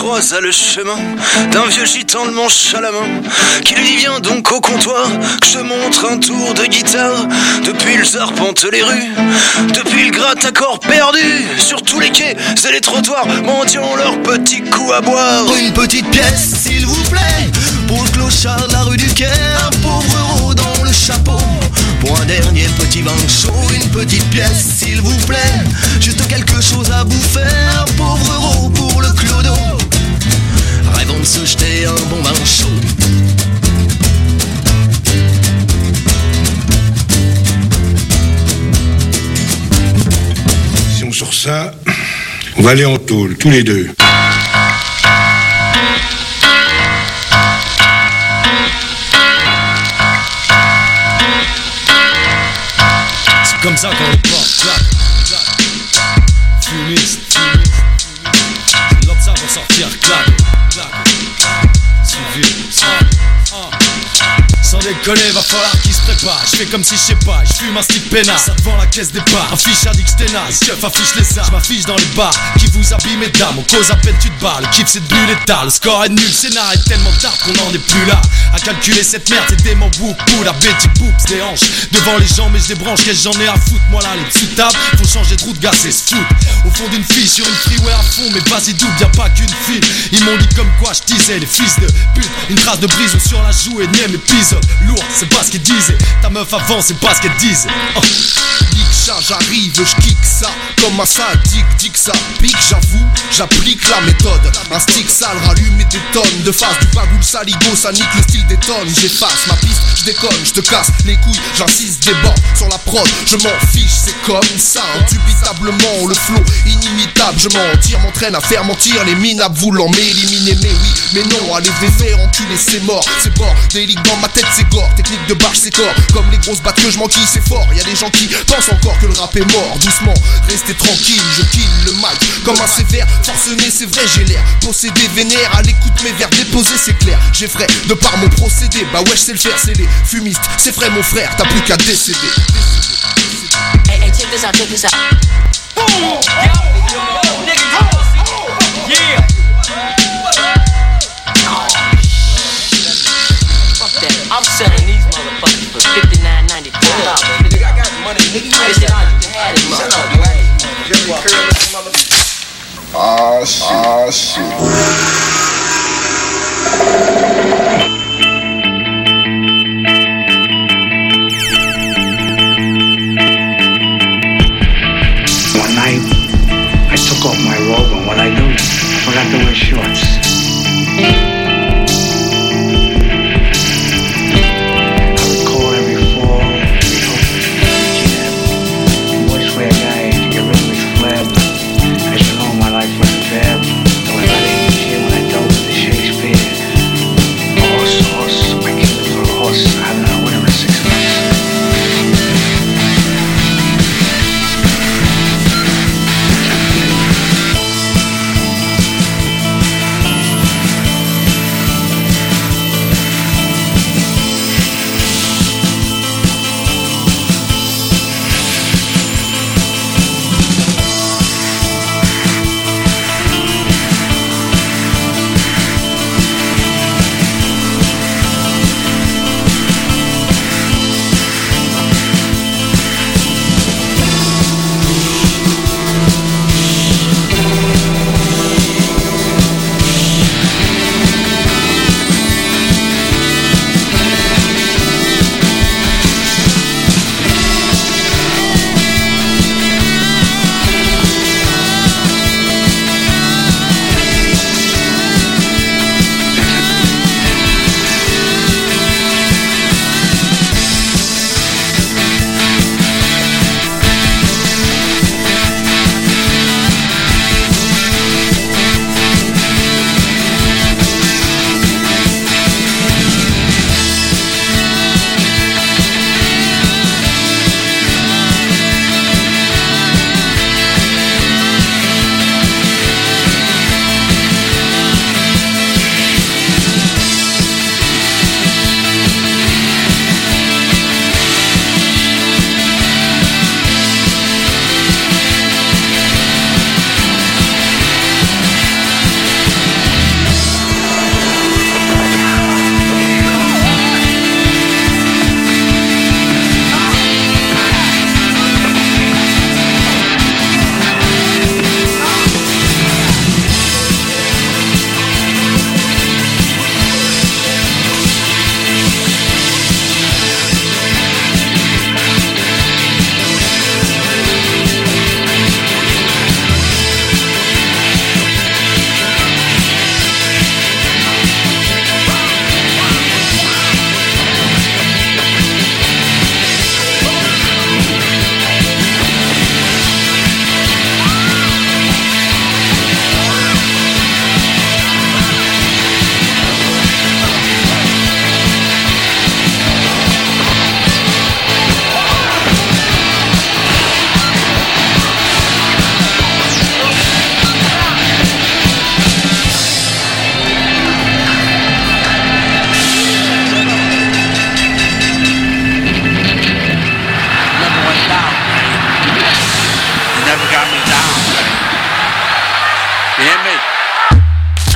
croisa le chemin d'un vieux gitan de manche à la main qui lui dit viens donc au comptoir que je te montre un tour de guitare. Depuis il arpente les rues, depuis il gratte à corps perdu sur tous les quais et les trottoirs, mendiant leurs petits coups à boire. Une petite pièce s'il vous plaît pour le clochard de la rue du Caire, un pauvre euro dans le chapeau pour un dernier petit vin chaud. Une petite pièce s'il vous plaît, juste quelque chose à bouffer, un pauvre euro pour le clodo, rêvons de se jeter un bon vin chaud. Si on sort ça, on va aller en tôle, tous les deux. Comme ça quand on porte, clap, fumiste, l'homme ça va sortir, clap, suivi, sans déconner, va falloir qu'il se prépare. Je fais comme si je sais pas, je fume un stick peinard. Ça devant la caisse départ, affiche addict ténace. Keuf affiche les armes, je m'affiche dans les bars qui vous habillent mesdames, on cause à peine tu te barres. Le kiff c'est de bulle et tard, le score est nul, le scénar est tellement tard qu'on en est plus là à calculer cette merde, c'est dément beaucoup. La bêtise boups des hanches devant les gens mais je débranche, qu'est-ce que j'en ai à foutre. Moi là les sous table, faut changer de route, gars c'est se foutre. Au fond d'une fille sur une freeway à fond, mais vas-y double, y'a pas qu'une fille. Ils m'ont dit comme quoi je disais, les fils de pute. Une trace de brise sur la joue, énième épisode lourd, c'est pas ce qu'ils disaient. Ta meuf avant, c'est pas ce qu'elle disait. Nique ça, j'arrive, je kick ça. Comme un sadique, dit que ça pique, j'avoue, j'applique la méthode. Un stick sale rallume et des tonnes de face. Du bagoule saligo, ça nique le style des tonnes. J'efface ma piste, je déconne, je te casse les couilles. J'insiste, déborde sur la prod, je m'en fiche, c'est comme ça. Indubitablement, le flow inimitable. Je m'en tire, m'entraîne à faire mentir les minables voulant m'éliminer. Mais oui, mais non, allez faire enculer, c'est mort. C'est bord, délique dans ma tête, c'est gore. Technique de barge, c'est corps. Comme les grosses battes que je m'enquille, c'est fort. Y'a des gens qui pensent encore que le rap est mort. Doucement, restez tranquille, je kill le mic comme un sévère. Forcené, c'est vrai, j'ai l'air possédé, vénère. À l'écoute, mes vers déposés, c'est clair. J'ai vrai, de par mon procédé. Bah ouais, je sais le faire, c'est les fumistes. C'est vrai, mon frère, t'as plus qu'à décéder. Hey, check this out, check this out. Yeah. Fuck that. I'm selling these motherfuckers for $59.95. Nigga, I got money. Nigga, you had it, motherfucker. Jerry Curl, motherfucker. Ah, shit. One night, I took off my robe, and what I do, I forgot to wear shorts. I recall every fall, every hope, every jam. Voice way a guy to get rid of his flab. As you know, my life wasn't fair. Though I got age here when I dealt with the Shakespeare. Horse, my kingdom's a horse. I haven't had a winner in 6 months.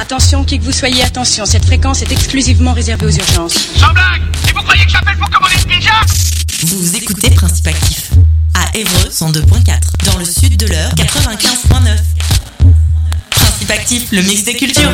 Attention, qui que vous soyez, attention, cette fréquence est exclusivement réservée aux urgences. Sans blague! Et vous croyez que j'appelle pour commander une pizza? Vous écoutez Principe Actif à Évreux 102.4, dans le sud de l'Eure 95.9. Principe Actif, le mix des cultures.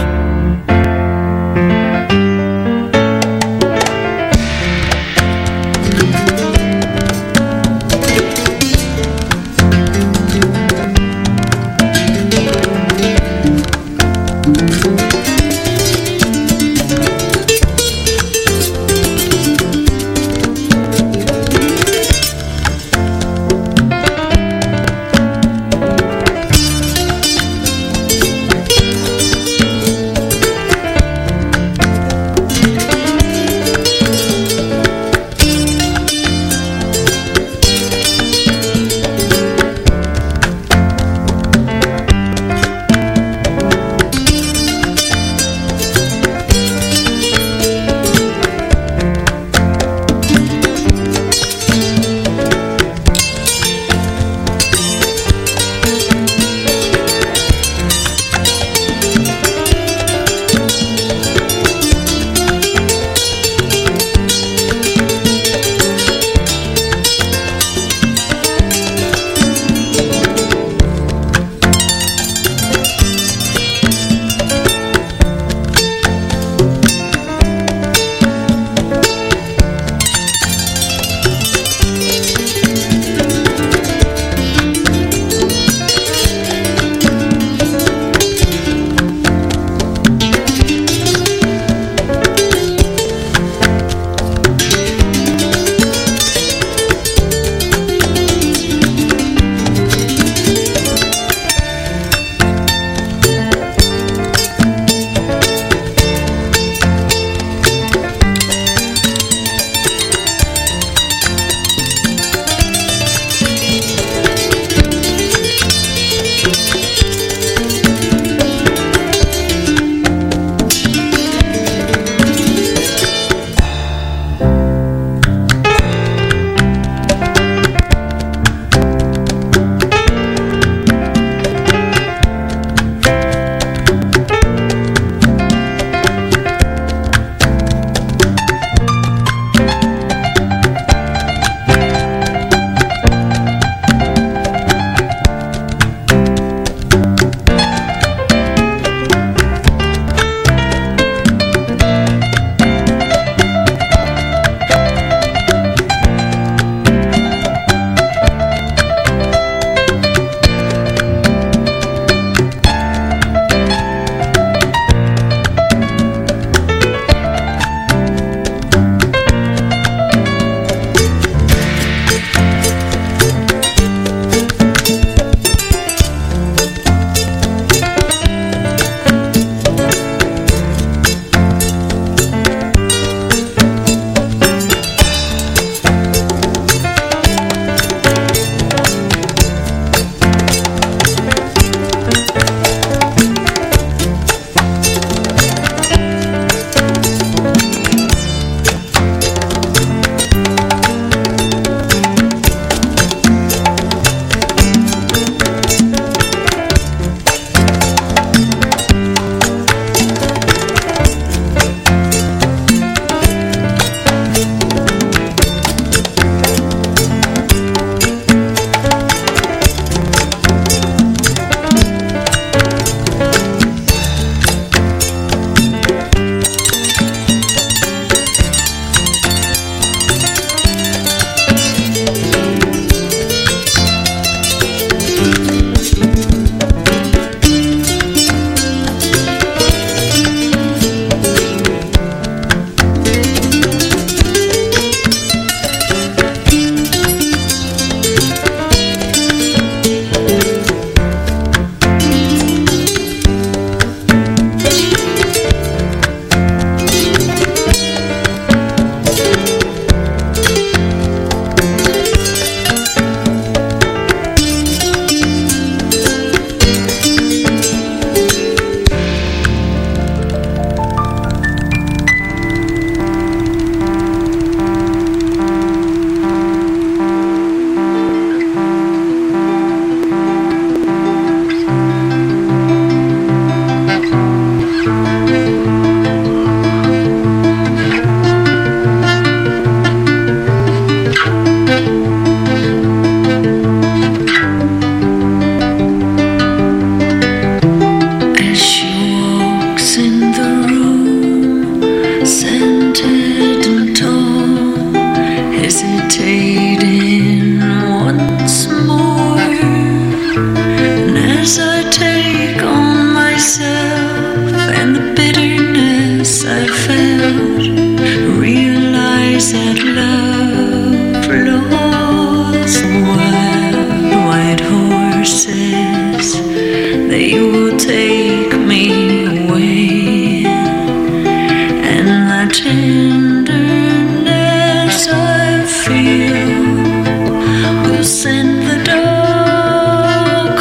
as I felt, realize that love lost white horses, they will take me away, and the tenderness I feel will send the dark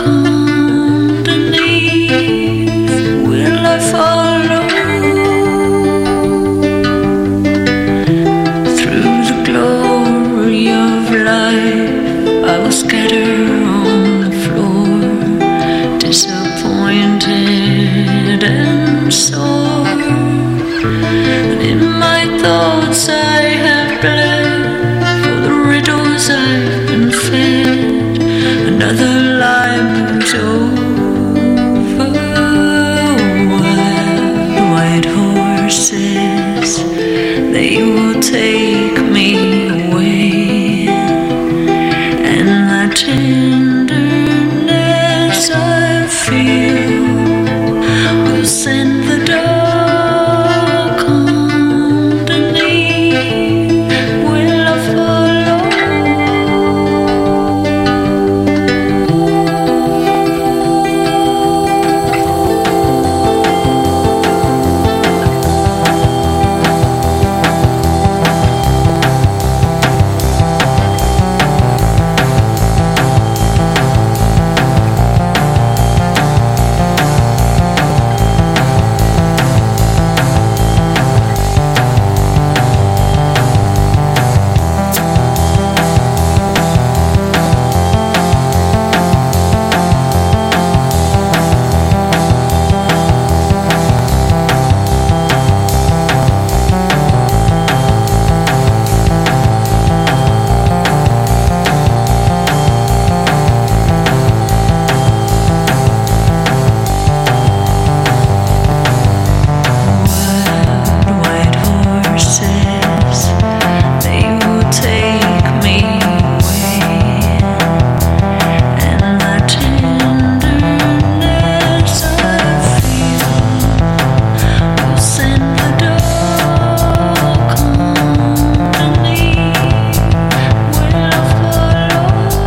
underneath. Will I follow through the glory of life? I will scatter on the floor, disappointed and sore. And in my thoughts I have bled for the riddles I've been fed. Another lie moves over. White horses, they will take me away, and the tenderness I feel will send the dark underneath. Will I follow? White horses, they will take me away, and the tenderness I feel will send the dark underneath. Will I follow?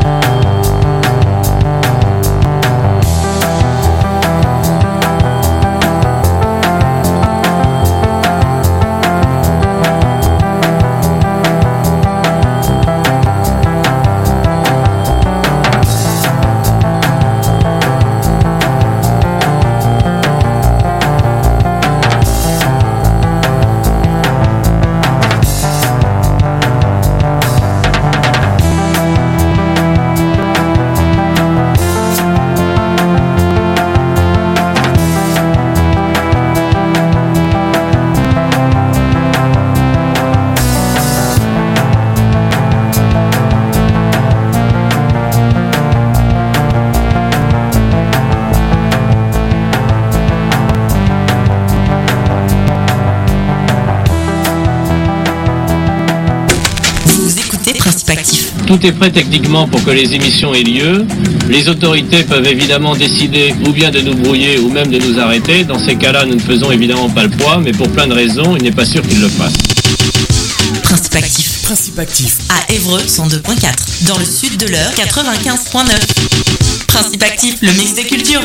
Vous écoutez Principe Actif. Tout est prêt techniquement pour que les émissions aient lieu. Les autorités peuvent évidemment décider ou bien de nous brouiller ou même de nous arrêter. Dans ces cas-là, nous ne faisons évidemment pas le poids, mais pour plein de raisons, il n'est pas sûr qu'ils le fassent. Principe Actif. Principe Actif. À Évreux 102.4. Dans le sud de l'Eure 95.9. Principe Actif, le mix des cultures.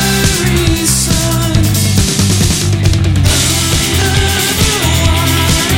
Sun.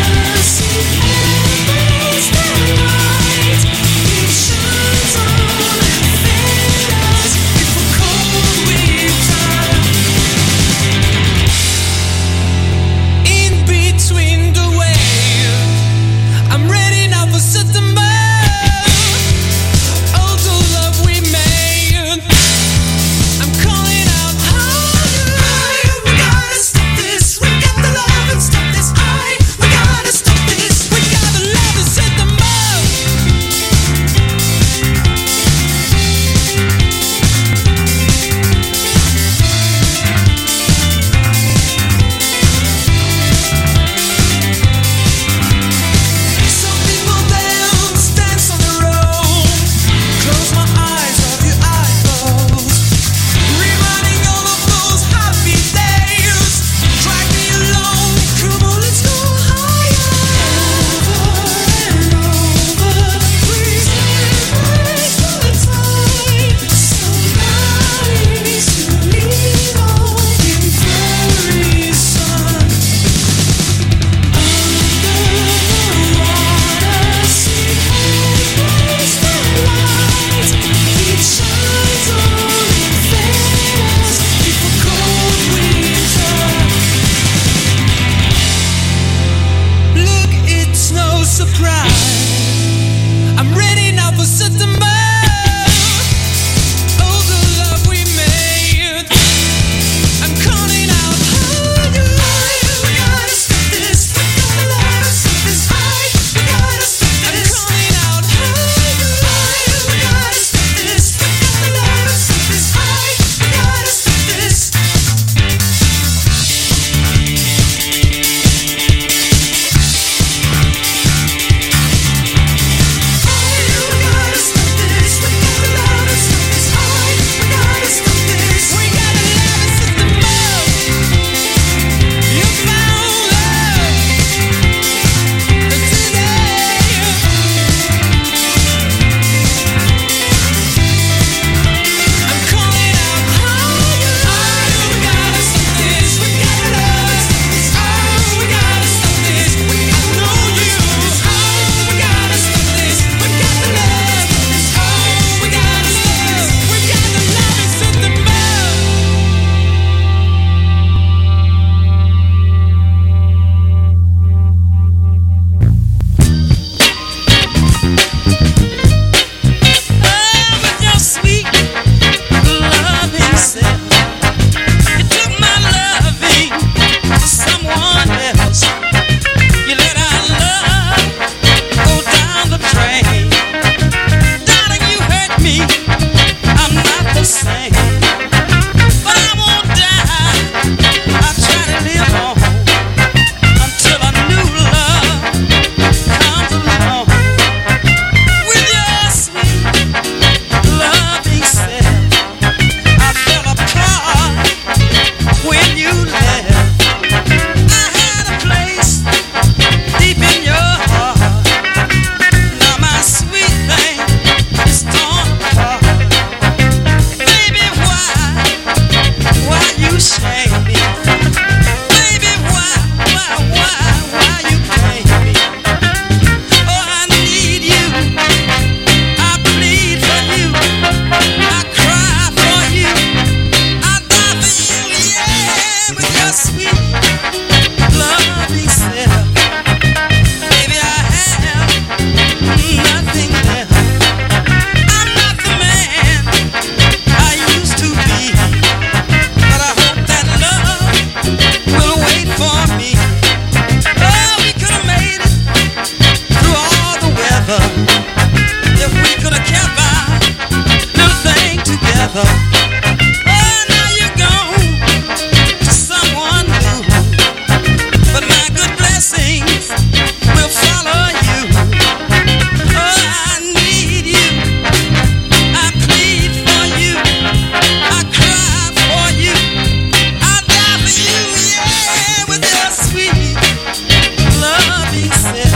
together. If we could have kept our little thing together. Oh, now you're gone to someone new. But my good blessings will follow you. Oh, I need you. I plead for you. I cry for you. I die for you, yeah, with your sweet loving self.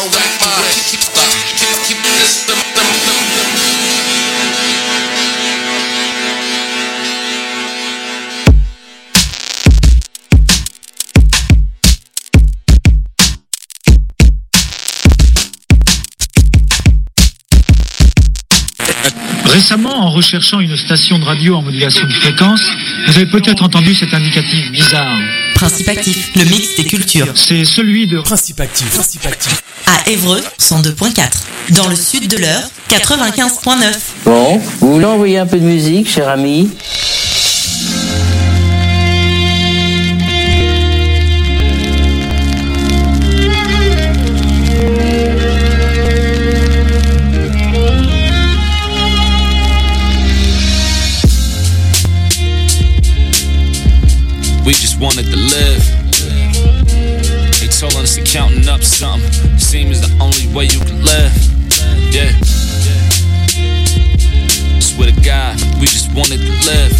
a whack mind. Keep this. Récemment, en recherchant une station de radio en modulation de fréquence, vous avez peut-être entendu cet indicatif bizarre. Principe Actif, le mix des cultures. C'est celui de Principe Actif. À Évreux, 102.4. Dans le sud de l'Eure, 95.9. Bon, vous voulez envoyer un peu de musique, cher ami? We just wanted to live. They told us to counting up something. Seems the only way you can live. Yeah. Swear to God, we just wanted to live.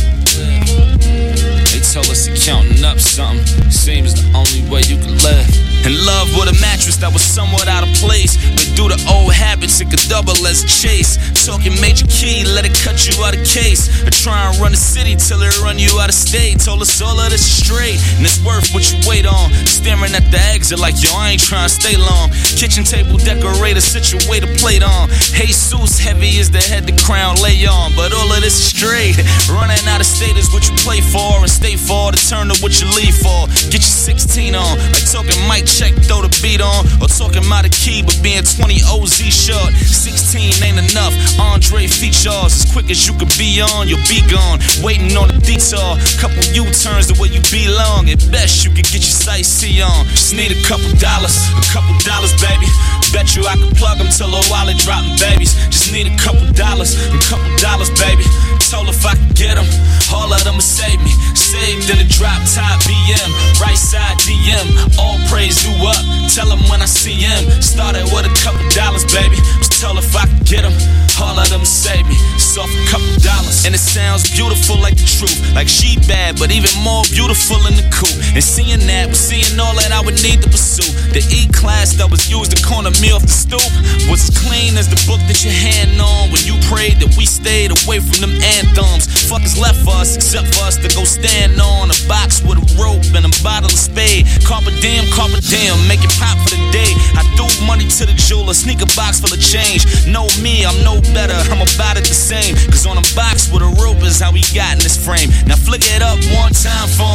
They told us to counting up something. Seems the only way you can live. In love with a mattress that was somewhat out of place, but due to old habits it could double as a chase. Talking major key, let it cut you out of case, or try and run the city till it run you out of state. Told us all of this is straight, and it's worth what you wait on. Staring at the exit like, yo, I ain't trying to stay long. Kitchen table decorator, situate a plate on. Jesus, heavy is the head the crown lay on, but all of this is straight. Running out of state is what you play for, and stay for to turn to what you leave for. Get your 16 on, like talking mic check, throw the beat on, or talking about a key, but being 20 OZ short. 16 ain't enough. Andre features as quick as you could be on, you'll be gone. Waiting on the detour, couple U-turns to where you belong. At best, you could get your sight see on. Just need a couple dollars, baby. Bet you I could plug them till her wallet dropping babies. Just need a couple dollars, baby. Told if I could get them, all of them would save me. Saved in a drop top BM, right side DM. All praise you up, tell him when I see him. Started with a couple dollars, baby. Was told if I could get them, all of them save me. It's off a couple dollars, and it sounds beautiful like the truth. Like she bad, but even more beautiful in the coupe. And seeing that was seeing all that I would need to pursue. The E-class that was used to corner me off the stoop was as clean as the book that your hand on when you prayed that we stayed away from them anthems. Fuckers left for us except for us to go stand on a box with a rope and a bottle of spade. Carpe diem, make it pop for the day. I threw money to the jeweler, sneaker box full of change. Know me, I'm no better, I'm about it the same. Cause on a box with a rope is how we got in this frame. Now flick it up one time for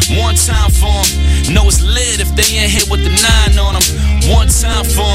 him. Know it's lit if they ain't hit with the 9 on them. One time for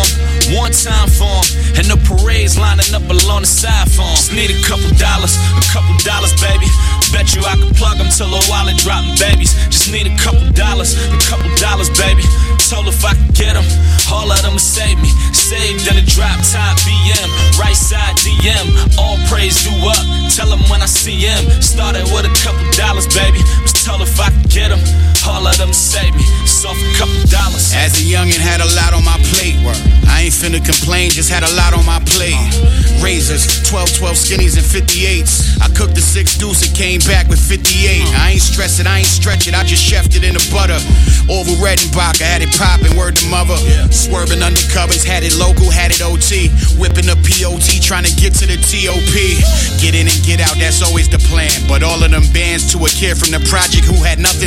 him. And the parade's lining up along the side for him. Just need a couple dollars, baby. Bet you I could plug them till her wallet dropping babies. Just need a couple dollars, baby. Told if I could get them, all of them would save me. Saved in a drop top BM, right side DM. All praise you up, tell him when I see him. Started with a couple dollars, baby. Was told if I could get them, all of them save me. It's off a couple dollars. As a youngin' had a lot on my plate. I ain't finna complain, just had a lot on my plate. Razors, 12 skinnies and 58s. I cooked the 6 deuce, it came back with 58. I ain't stress it, I ain't stretch it, I just chefed it in the butter. Oval Redenbach, I had it poppin', word to mother. Swerving undercovers, had it local, had it OT. Whipping the POT, trying to get to the TOP. Get in and get out, that's always the plan. But all of them bands to a kid from the project who had nothing